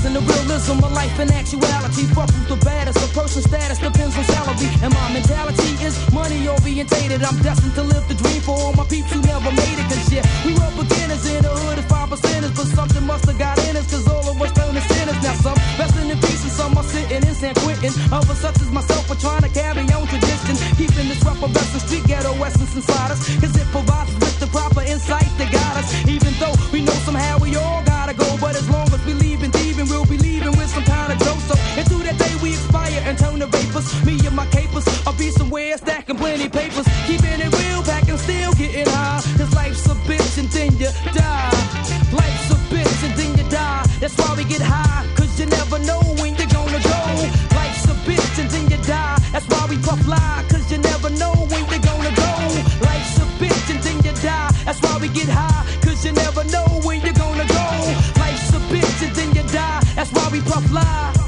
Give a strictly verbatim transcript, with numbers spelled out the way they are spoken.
analyzing the realism of life and actuality. Fuck who's the baddest, a person's status depends on salary. And my mentality is money orientated. I'm destined to live the dream for all my peeps who never made it. Cause yeah, we were beginners in the hood as five percenters, but something must have got in us, cause all of us turned to sinners. Now some resting in peace and some are sitting in San Quentin. Others such as myself are trying to carry on tradition, keeping this rough and street ghetto essence inside us, cause it provides us with the proper insight that guide us. Even though we know somehow we all gotta go, but as long as we leave and thieving, we'll be leaving with some kind of dough. So into that day we expire and turn to vapors. Me and my capers, I'll be somewhere stacking plenty papers, keeping it real, packing still getting high. Cause life's a bitch and then you die. Life's a bitch and then you die. That's why we get high, cause you never know when you're gonna go. Life's a bitch and then you die. That's why we puff fly, cause you never know when you're gonna go. Life's a bitch and then you die. That's why we get high, cause you never know when you're gonna go. Life's a bitch and then you die. That's why we puff fly.